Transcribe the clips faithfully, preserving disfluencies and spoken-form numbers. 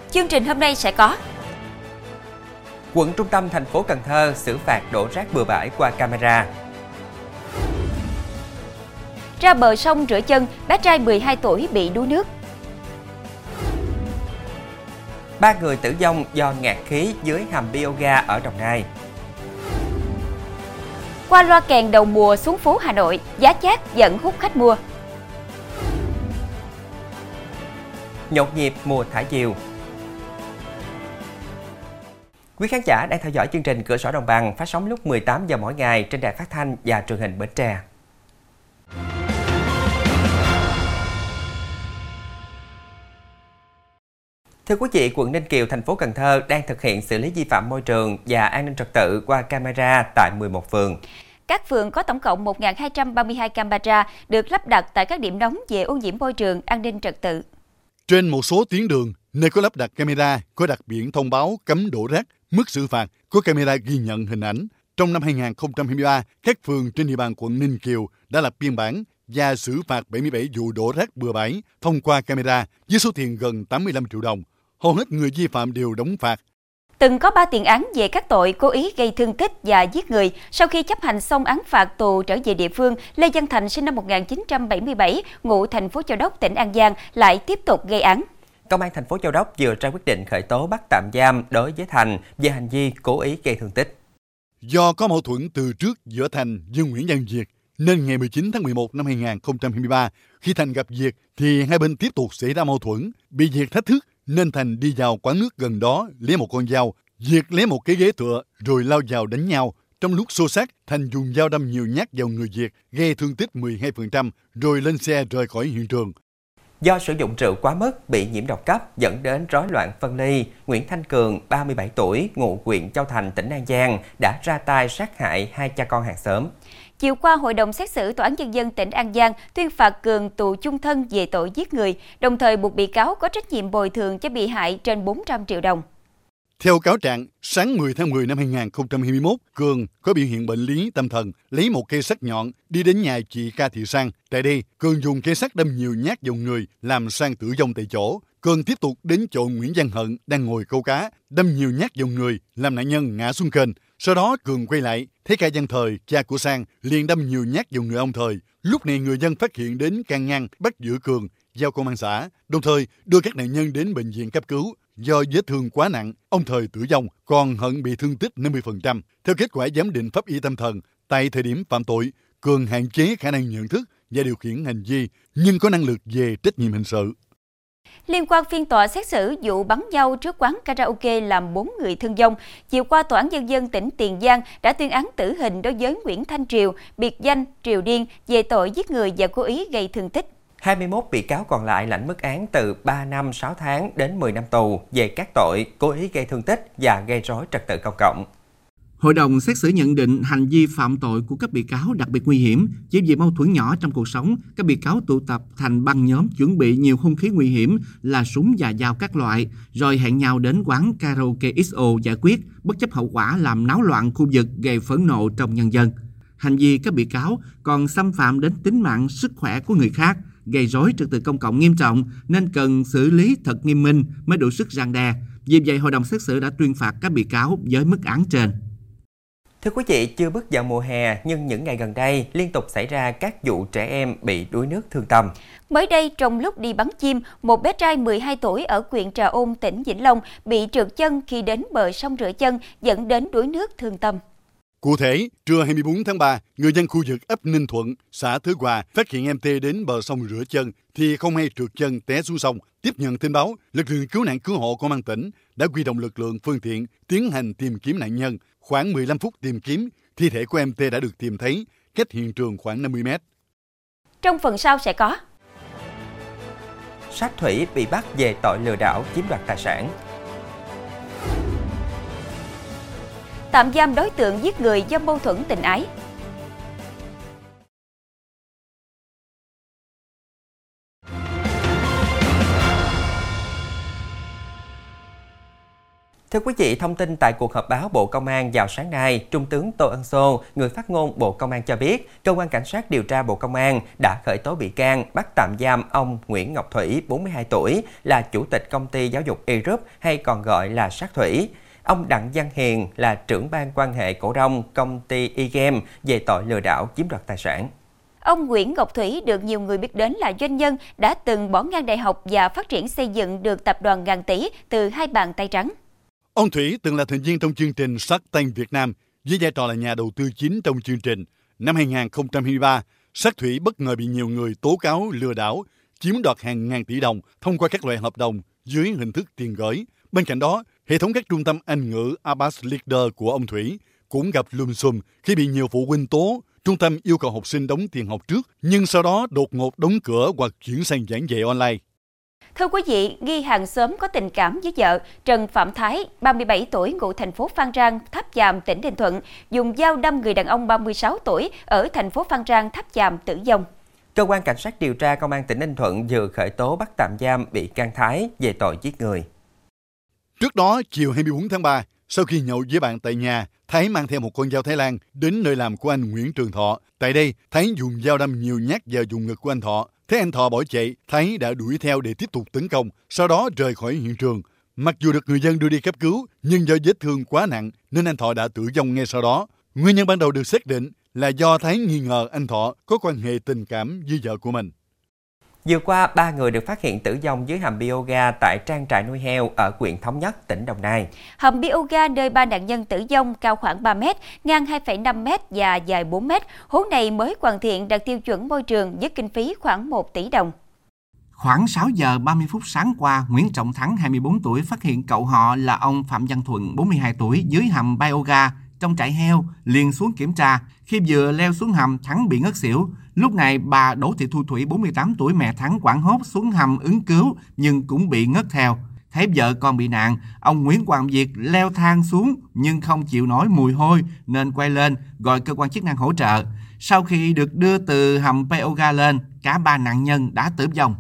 Chương trình hôm nay sẽ có: Quận trung tâm thành phố Cần Thơ xử phạt đổ rác bừa bãi qua camera. Ra bờ sông rửa chân, bé trai mười hai tuổi bị đuối nước. Ba người tử vong do ngạt khí dưới hầm bioga ở Đồng Nai. Qua loa kèn đầu mùa xuống phố Hà Nội, giá chát dẫn hút khách mua. Nhộn nhịp mùa thả diều. Quý khán giả đang theo dõi chương trình Cửa sổ Đồng bằng phát sóng lúc mười tám giờ mỗi ngày trên đài phát thanh và truyền hình Bến Tre. Thưa quý vị, quận Ninh Kiều, thành phố Cần Thơ đang thực hiện xử lý vi phạm môi trường và an ninh trật tự qua camera tại mười một phường. Các phường có tổng cộng một nghìn hai trăm ba mươi hai camera được lắp đặt tại các điểm nóng về ô nhiễm môi trường, an ninh trật tự. Trên một số tuyến đường, nơi có lắp đặt camera có đặt biển thông báo cấm đổ rác, mức xử phạt, có camera ghi nhận hình ảnh. Trong năm hai nghìn không trăm hai mươi ba, các phường trên địa bàn quận Ninh Kiều đã lập biên bản và xử phạt bảy mươi bảy vụ đổ rác bừa bãi thông qua camera với số tiền gần tám mươi lăm triệu đồng. Hầu hết người vi phạm đều đóng phạt. Từng có ba tiền án về các tội cố ý gây thương tích và giết người, sau khi chấp hành xong án phạt tù trở về địa phương, Lê Văn Thành sinh năm một nghìn chín trăm bảy mươi bảy, ngụ thành phố Châu Đốc, tỉnh An Giang lại tiếp tục gây án. Công an thành phố Châu Đốc vừa ra quyết định khởi tố bắt tạm giam đối với Thành về hành vi cố ý gây thương tích. Do có mâu thuẫn từ trước giữa Thành với Nguyễn Văn Việt, nên ngày mười chín tháng mười một năm hai nghìn không trăm hai mươi ba, khi Thành gặp Việt thì hai bên tiếp tục xảy ra mâu thuẫn. Bị Việt thách thức nên Thành đi vào quán nước gần đó lấy một con dao. Việt lấy một cái ghế tựa rồi lao vào đánh nhau. Trong lúc xô xát, Thành dùng dao đâm nhiều nhát vào người Việt, gây thương tích mười hai phần trăm rồi lên xe rời khỏi hiện trường. Do sử dụng rượu quá mức bị nhiễm độc cấp dẫn đến rối loạn phân ly, Nguyễn Thanh Cường, ba mươi bảy tuổi, ngụ huyện Châu Thành, tỉnh An Giang đã ra tay sát hại hai cha con hàng xóm. Chiều qua, Hội đồng xét xử Tòa án Nhân dân tỉnh An Giang tuyên phạt Cường tù chung thân về tội giết người, đồng thời buộc bị cáo có trách nhiệm bồi thường cho bị hại trên bốn trăm triệu đồng. Theo cáo trạng, sáng mười tháng mười năm hai nghìn không trăm hai mươi mốt, Cường có biểu hiện bệnh lý tâm thần, lấy một cây sắt nhọn đi đến nhà chị Ca Thị Sang. Tại đây, Cường dùng cây sắt đâm nhiều nhát vào người, làm Sang tử vong tại chỗ. Cường tiếp tục đến chỗ Nguyễn Văn Hận đang ngồi câu cá, đâm nhiều nhát vào người, làm nạn nhân ngã xuống kênh. Sau đó, Cường quay lại, thấy Ca Văn Thời, cha của Sang, liền đâm nhiều nhát vào người ông Thời. Lúc này người dân phát hiện đến can ngăn, bắt giữ Cường, giao công an xã, đồng thời đưa các nạn nhân đến bệnh viện cấp cứu. Do vết thương quá nặng, ông Thời tử vong, còn Hận bị thương tích năm mươi phần trăm. Theo kết quả giám định pháp y tâm thần, tại thời điểm phạm tội, Cường hạn chế khả năng nhận thức và điều khiển hành vi, nhưng có năng lực về trách nhiệm hình sự. Liên quan phiên tòa xét xử vụ bắn nhau trước quán karaoke làm bốn người thương vong, chiều qua Tòa án Nhân dân tỉnh Tiền Giang đã tuyên án tử hình đối với Nguyễn Thanh Triều, biệt danh Triều Điên, về tội giết người và cố ý gây thương tích. hai mươi mốt bị cáo còn lại lãnh mức án từ ba năm sáu tháng đến mười năm tù về các tội cố ý gây thương tích và gây rối trật tự công cộng. Hội đồng xét xử nhận định hành vi phạm tội của các bị cáo đặc biệt nguy hiểm. Chỉ vì mâu thuẫn nhỏ trong cuộc sống, các bị cáo tụ tập thành băng nhóm chuẩn bị nhiều hung khí nguy hiểm là súng và dao các loại, rồi hẹn nhau đến quán karaoke ích o giải quyết, bất chấp hậu quả làm náo loạn khu vực gây phẫn nộ trong nhân dân. Hành vi các bị cáo còn xâm phạm đến tính mạng, sức khỏe của người khác, gây rối trật tự công cộng nghiêm trọng nên cần xử lý thật nghiêm minh mới đủ sức răn đe. Vì vậy, hội đồng xét xử đã tuyên phạt các bị cáo với mức án trên. Thưa quý vị, chưa bước vào mùa hè nhưng những ngày gần đây liên tục xảy ra các vụ trẻ em bị đuối nước thương tâm. Mới đây, trong lúc đi bắn chim, một bé trai mười hai tuổi ở huyện Trà Ôn, tỉnh Vĩnh Long bị trượt chân khi đến bờ sông rửa chân, dẫn đến đuối nước thương tâm. Cụ thể, trưa hai mươi bốn tháng ba, người dân khu vực ấp Ninh Thuận, xã Thới Hòa phát hiện em T đến bờ sông rửa chân thì không may trượt chân té xuống sông. Tiếp nhận tin báo, lực lượng cứu nạn cứu hộ công an tỉnh đã huy động lực lượng phương tiện tiến hành tìm kiếm nạn nhân. Khoảng mười lăm phút tìm kiếm, thi thể của em T đã được tìm thấy, cách hiện trường khoảng năm mươi mét. Trong phần sau sẽ có: Sát Thủy bị bắt về tội lừa đảo chiếm đoạt tài sản. Tạm giam đối tượng giết người do mâu thuẫn tình ái. Thưa quý vị, thông tin tại cuộc họp báo Bộ Công an vào sáng nay, Trung tướng Tô Ân Sô, người phát ngôn Bộ Công an cho biết, Cơ quan Cảnh sát điều tra Bộ Công an đã khởi tố bị can, bắt tạm giam ông Nguyễn Ngọc Thủy, bốn mươi hai tuổi, là chủ tịch công ty giáo dục E Group hay còn gọi là Sát Thủy. Ông Đặng Văn Hiền là trưởng ban quan hệ cổ đông công ty E-Game về tội lừa đảo chiếm đoạt tài sản. Ông Nguyễn Ngọc Thủy được nhiều người biết đến là doanh nhân đã từng bỏ ngang đại học và phát triển xây dựng được tập đoàn ngàn tỷ từ hai bàn tay trắng. Ông Thủy từng là thành viên trong chương trình Shark Tank Việt Nam với vai trò là nhà đầu tư chính trong chương trình. Năm hai nghìn không trăm hai mươi ba, Sát Thủy bất ngờ bị nhiều người tố cáo lừa đảo, chiếm đoạt hàng ngàn tỷ đồng thông qua các loại hợp đồng dưới hình thức tiền gửi. Bên cạnh đó, hệ thống các trung tâm Anh ngữ Abbas Leader của ông Thủy cũng gặp lùm xùm khi bị nhiều phụ huynh tố trung tâm yêu cầu học sinh đóng tiền học trước, nhưng sau đó đột ngột đóng cửa hoặc chuyển sang giảng dạy online. Thưa quý vị, nghi hàng xóm có tình cảm với vợ, Trần Phạm Thái, ba mươi bảy tuổi, ngụ thành phố Phan Rang, Tháp Chàm, tỉnh Bình Thuận, dùng dao đâm người đàn ông ba mươi sáu tuổi ở thành phố Phan Rang, Tháp Chàm tử vong. Cơ quan Cảnh sát điều tra Công an tỉnh Ninh Thuận vừa khởi tố bắt tạm giam bị can Thái về tội giết người. Trước đó, chiều hai mươi bốn tháng ba, sau khi nhậu với bạn tại nhà, Thái mang theo một con dao Thái Lan đến nơi làm của anh Nguyễn Trường Thọ. Tại đây, Thái dùng dao đâm nhiều nhát vào vùng ngực của anh Thọ. Thấy anh Thọ bỏ chạy, Thái đã đuổi theo để tiếp tục tấn công, sau đó rời khỏi hiện trường. Mặc dù được người dân đưa đi cấp cứu, nhưng do vết thương quá nặng nên anh Thọ đã tử vong ngay sau đó. Nguyên nhân ban đầu được xác định là do Thái nghi ngờ anh Thọ có quan hệ tình cảm với vợ của mình. Vừa qua, ba người được phát hiện tử vong dưới hầm bioga tại trang trại nuôi heo ở huyện Thống Nhất, tỉnh Đồng Nai. Hầm bioga nơi ba nạn nhân tử vong cao khoảng ba mét, ngang hai phẩy năm mét và dài bốn mét. Hố này mới hoàn thiện đạt tiêu chuẩn môi trường với kinh phí khoảng một tỷ đồng. Khoảng sáu giờ ba mươi phút sáng qua, Nguyễn Trọng Thắng, hai mươi bốn tuổi, phát hiện cậu họ là ông Phạm Văn Thuận, bốn mươi hai tuổi, dưới hầm bioga trong trại heo, liền xuống kiểm tra. Khi vừa leo xuống hầm, Thắng bị ngất xỉu. Lúc này, bà Đỗ Thị Thu Thủy, bốn mươi tám tuổi, mẹ Thắng, hoảng hốt xuống hầm ứng cứu nhưng cũng bị ngất theo. Thấy vợ con bị nạn, ông Nguyễn Hoàng Việt leo thang xuống nhưng không chịu nổi mùi hôi nên quay lên gọi cơ quan chức năng hỗ trợ. Sau khi được đưa từ hầm bioga lên, cả ba nạn nhân đã tử vong.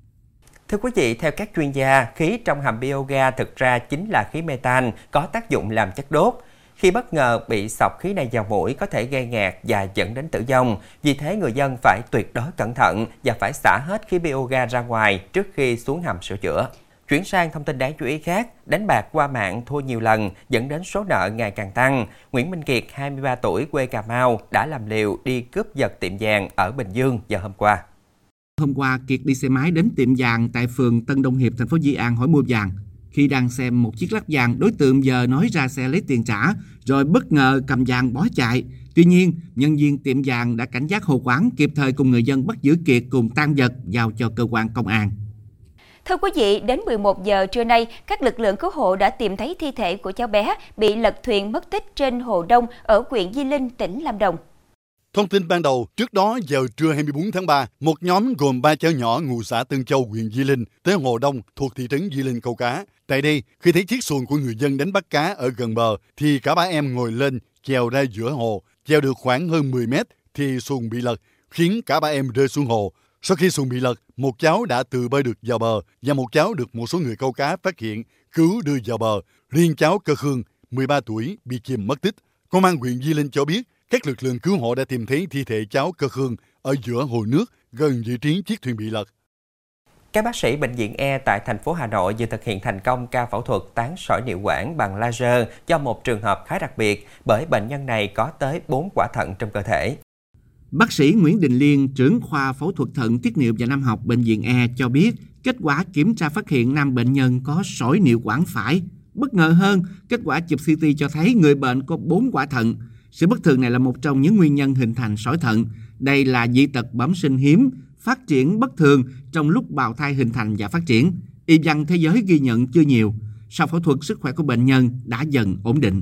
Thưa quý vị, theo các chuyên gia, khí trong hầm bioga thực ra chính là khí metan có tác dụng làm chất đốt. Khi bất ngờ bị xộc khí này vào mũi có thể gây ngạt và dẫn đến tử vong. Vì thế người dân phải tuyệt đối cẩn thận và phải xả hết khí bioga ra ngoài trước khi xuống hầm sửa chữa. Chuyển sang thông tin đáng chú ý khác, đánh bạc qua mạng thua nhiều lần dẫn đến số nợ ngày càng tăng. Nguyễn Minh Kiệt, hai mươi ba tuổi, quê Cà Mau đã làm liều đi cướp giật tiệm vàng ở Bình Dương vào hôm qua. Hôm qua, Kiệt đi xe máy đến tiệm vàng tại phường Tân Đông Hiệp, thành phố Di An hỏi mua vàng. Khi đang xem một chiếc lắc vàng, đối tượng giờ nói ra xe lấy tiền trả, rồi bất ngờ cầm vàng bỏ chạy. Tuy nhiên, nhân viên tiệm vàng đã cảnh giác hô hoán, kịp thời cùng người dân bắt giữ Kiệt cùng tang vật giao cho cơ quan công an. Thưa quý vị, đến mười một giờ trưa nay, các lực lượng cứu hộ đã tìm thấy thi thể của cháu bé bị lật thuyền mất tích trên Hồ Đông ở huyện Di Linh, tỉnh Lâm Đồng. Thông tin ban đầu, trước đó vào trưa hai mươi bốn tháng ba, một nhóm gồm ba cháu nhỏ ngụ xã Tân Châu, huyện Di Linh tới Hồ Đông thuộc thị trấn Di Linh câu cá. Tại đây, khi thấy chiếc xuồng của người dân đánh bắt cá ở gần bờ, thì cả ba em ngồi lên chèo ra giữa hồ. Chèo được khoảng hơn mười mét thì xuồng bị lật, khiến cả ba em rơi xuống hồ. Sau khi xuồng bị lật, một cháu đã tự bơi được vào bờ và một cháu được một số người câu cá phát hiện, cứu đưa vào bờ. Riêng cháu Cơ Khương, mười ba tuổi, bị chìm mất tích. Công an huyện Di Linh cho biết, các lực lượng cứu hộ đã tìm thấy thi thể cháu Cơ Khương ở giữa hồ nước gần vị trí chiếc thuyền bị lật. Các bác sĩ bệnh viện E tại thành phố Hà Nội vừa thực hiện thành công ca phẫu thuật tán sỏi niệu quản bằng laser cho một trường hợp khá đặc biệt bởi bệnh nhân này có tới bốn quả thận trong cơ thể. Bác sĩ Nguyễn Đình Liên, trưởng khoa phẫu thuật thận, tiết niệu và nam học bệnh viện E cho biết kết quả kiểm tra phát hiện nam bệnh nhân có sỏi niệu quản phải. Bất ngờ hơn, kết quả chụp xê tê cho thấy người bệnh có bốn quả thận. Sự bất thường này là một trong những nguyên nhân hình thành sỏi thận. Đây là dị tật bẩm sinh hiếm, phát triển bất thường trong lúc bào thai hình thành và phát triển. Y văn thế giới ghi nhận chưa nhiều. Sau phẫu thuật, sức khỏe của bệnh nhân đã dần ổn định.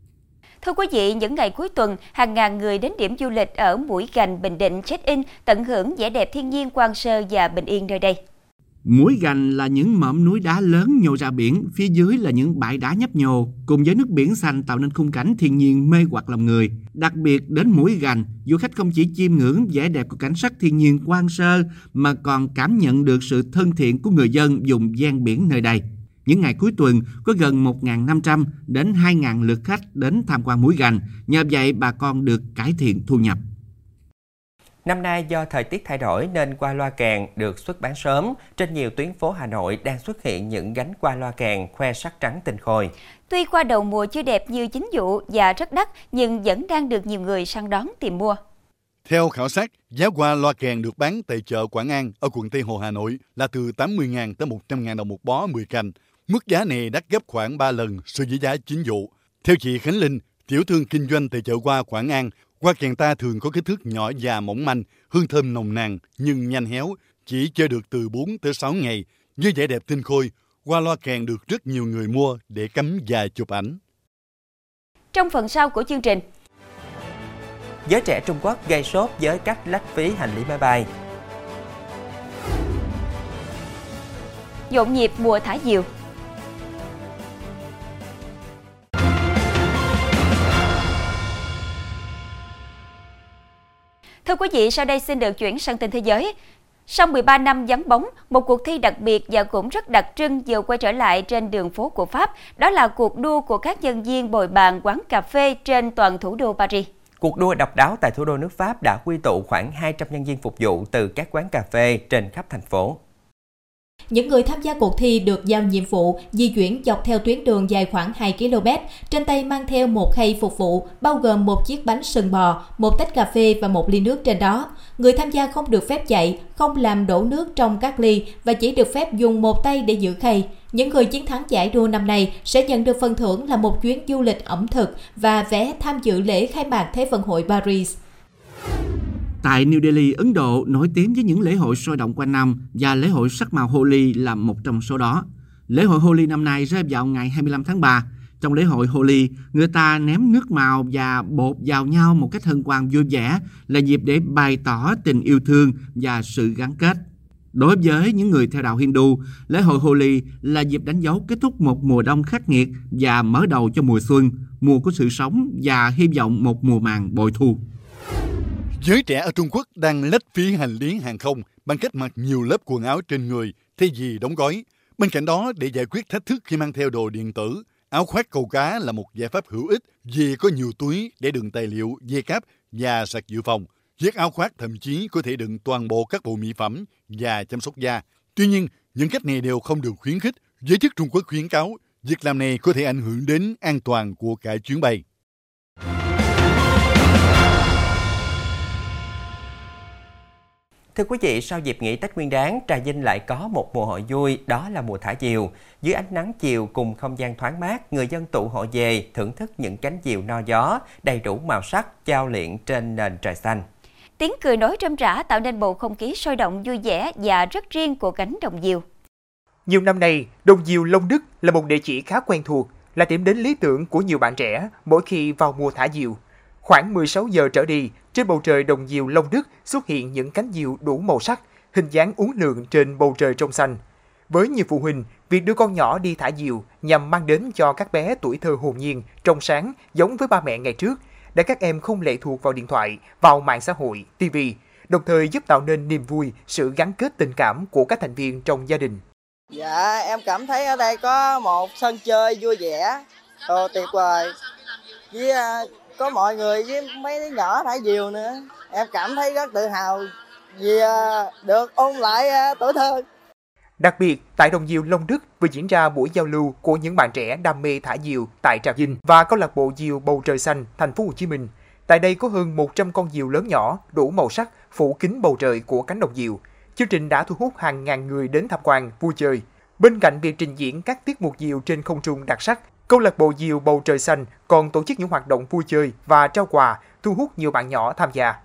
Thưa quý vị, những ngày cuối tuần, hàng ngàn người đến điểm du lịch ở Mũi Gành, Bình Định check-in, tận hưởng vẻ đẹp thiên nhiên hoang sơ và bình yên nơi đây. Mũi Gành là những mỏm núi đá lớn nhô ra biển, phía dưới là những bãi đá nhấp nhô, cùng với nước biển xanh tạo nên khung cảnh thiên nhiên mê hoặc lòng người. Đặc biệt đến Mũi Gành, du khách không chỉ chiêm ngưỡng vẻ đẹp của cảnh sắc thiên nhiên hoang sơ mà còn cảm nhận được sự thân thiện của người dân vùng ven biển nơi đây. Những ngày cuối tuần có gần một nghìn năm trăm đến hai nghìn lượt khách đến tham quan Muối Gành, nhờ vậy bà con được cải thiện thu nhập. Năm nay do thời tiết thay đổi nên qua loa kèn được xuất bán sớm. Trên nhiều tuyến phố Hà Nội đang xuất hiện những gánh qua loa kèn khoe sắc trắng tinh khôi. Tuy qua đầu mùa chưa đẹp như chính vụ và rất đắt, nhưng vẫn đang được nhiều người săn đón tìm mua. Theo khảo sát, giá qua loa kèn được bán tại chợ Quảng An ở quận Tây Hồ, Hà Nội là từ tám mươi nghìn tới một trăm nghìn đồng một bó mười cành. Mức giá này đắt gấp khoảng ba lần so với giá chính vụ. Theo chị Khánh Linh, tiểu thương kinh doanh tại chợ hoa Quảng An, hoa kèn ta thường có kích thước nhỏ và mỏng manh, hương thơm nồng nàn nhưng nhanh héo, chỉ chơi được từ bốn tới sáu ngày. Với vẻ đẹp tinh khôi, hoa loa kèn được rất nhiều người mua để cắm và chụp ảnh. Trong phần sau của chương trình, giới trẻ Trung Quốc gây sốt với cách lách phí hành lý máy bay. Nhộn nhịp mùa thả diều. Thưa quý vị, sau đây xin được chuyển sang tin thế giới. Sau mười ba năm vắng bóng, một cuộc thi đặc biệt và cũng rất đặc trưng vừa quay trở lại trên đường phố của Pháp. Đó là cuộc đua của các nhân viên bồi bàn quán cà phê trên toàn thủ đô Paris. Cuộc đua độc đáo tại thủ đô nước Pháp đã quy tụ khoảng hai trăm nhân viên phục vụ từ các quán cà phê trên khắp thành phố. Những người tham gia cuộc thi được giao nhiệm vụ di chuyển dọc theo tuyến đường dài khoảng hai ki lô mét, trên tay mang theo một khay phục vụ, bao gồm một chiếc bánh sừng bò, một tách cà phê và một ly nước trên đó. Người tham gia không được phép chạy, không làm đổ nước trong các ly và chỉ được phép dùng một tay để giữ khay. Những người chiến thắng giải đua năm nay sẽ nhận được phần thưởng là một chuyến du lịch ẩm thực và vé tham dự lễ khai mạc Thế vận hội Paris. Tại New Delhi, Ấn Độ nổi tiếng với những lễ hội sôi động quanh năm và lễ hội sắc màu Holi là một trong số đó. Lễ hội Holi năm nay rơi vào ngày hai mươi lăm tháng ba. Trong lễ hội Holi, người ta ném nước màu và bột vào nhau một cách hân hoan vui vẻ, là dịp để bày tỏ tình yêu thương và sự gắn kết. Đối với những người theo đạo Hindu, lễ hội Holi là dịp đánh dấu kết thúc một mùa đông khắc nghiệt và mở đầu cho mùa xuân, mùa của sự sống và hy vọng một mùa màng bội thu. Giới trẻ ở Trung Quốc đang lách phí hành lý hàng không bằng cách mặc nhiều lớp quần áo trên người thay vì đóng gói. Bên cạnh đó, để giải quyết thách thức khi mang theo đồ điện tử, áo khoác câu cá là một giải pháp hữu ích vì có nhiều túi để đựng tài liệu, dây cáp và sạc dự phòng. Chiếc áo khoác thậm chí có thể đựng toàn bộ các bộ mỹ phẩm và chăm sóc da. Tuy nhiên, những cách này đều không được khuyến khích. Giới chức Trung Quốc khuyến cáo việc làm này có thể ảnh hưởng đến an toàn của cả chuyến bay. Thưa quý vị, sau dịp nghỉ Tết Nguyên đán, Trà Vinh lại có một mùa hội vui, đó là mùa thả diều. Dưới ánh nắng chiều cùng không gian thoáng mát, người dân tụ hội về thưởng thức những cánh diều no gió, đầy đủ màu sắc, chao liệng trên nền trời xanh. Tiếng cười nói râm rã tạo nên bầu không khí sôi động vui vẻ và rất riêng của cánh đồng diều. Nhiều năm nay, đồng diều Long Đức là một địa chỉ khá quen thuộc, là điểm đến lý tưởng của nhiều bạn trẻ mỗi khi vào mùa thả diều. Khoảng mười sáu giờ trở đi, trên bầu trời đồng diều Long Đức xuất hiện những cánh diều đủ màu sắc, hình dáng uốn lượn trên bầu trời trong xanh. Với nhiều phụ huynh, việc đưa con nhỏ đi thả diều nhằm mang đến cho các bé tuổi thơ hồn nhiên, trong sáng giống với ba mẹ ngày trước, để các em không lệ thuộc vào điện thoại, vào mạng xã hội, ti vi, đồng thời giúp tạo nên niềm vui, sự gắn kết tình cảm của các thành viên trong gia đình. Dạ, em cảm thấy ở đây có một sân chơi vui vẻ, Ồ, tuyệt vời. Với có mọi người với mấy đứa nhỏ thả diều nữa. Em cảm thấy rất tự hào vì được ôn lại tuổi thơ. Đặc biệt, tại đồng diều Long Đức vừa diễn ra buổi giao lưu của những bạn trẻ đam mê thả diều tại Trà Vinh và câu lạc bộ diều Bầu Trời Xanh, thành phố Hồ Chí Minh. Tại đây có hơn một trăm con diều lớn nhỏ đủ màu sắc phủ kín bầu trời của cánh đồng diều. Chương trình đã thu hút hàng ngàn người đến tham quan, vui chơi. Bên cạnh việc trình diễn các tiết mục diều trên không trung đặc sắc, câu lạc bộ diều Bầu Trời Xanh còn tổ chức những hoạt động vui chơi và trao quà, thu hút nhiều bạn nhỏ tham gia.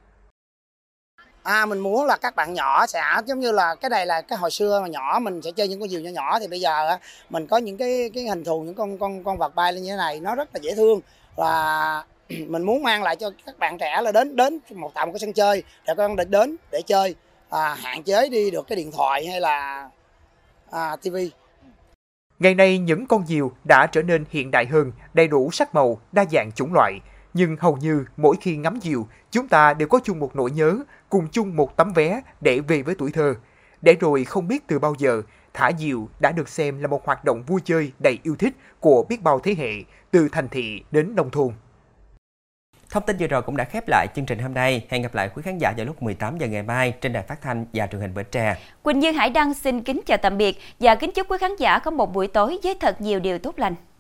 À, mình muốn là các bạn nhỏ sẽ giống như là cái này là cái hồi xưa mà nhỏ mình sẽ chơi những con diều nhỏ nhỏ, thì bây giờ mình có những cái cái hình thù những con con con vật bay lên như thế này, nó rất là dễ thương, và mình muốn mang lại cho các bạn trẻ là đến đến một tạo một cái sân chơi để các con đến để chơi, à, hạn chế đi được cái điện thoại hay là à, ti vi. Ngày nay những con diều đã trở nên hiện đại hơn, đầy đủ sắc màu, đa dạng chủng loại. Nhưng hầu như mỗi khi ngắm diều, chúng ta đều có chung một nỗi nhớ, cùng chung một tấm vé để về với tuổi thơ. Để rồi không biết từ bao giờ, thả diều đã được xem là một hoạt động vui chơi đầy yêu thích của biết bao thế hệ, từ thành thị đến nông thôn. Thông tin vừa rồi cũng đã khép lại chương trình hôm nay. Hẹn gặp lại quý khán giả vào lúc mười tám giờ ngày mai trên đài phát thanh và truyền hình Bến Tre. Quỳnh Như Hải Đăng xin kính chào tạm biệt và kính chúc quý khán giả có một buổi tối với thật nhiều điều tốt lành.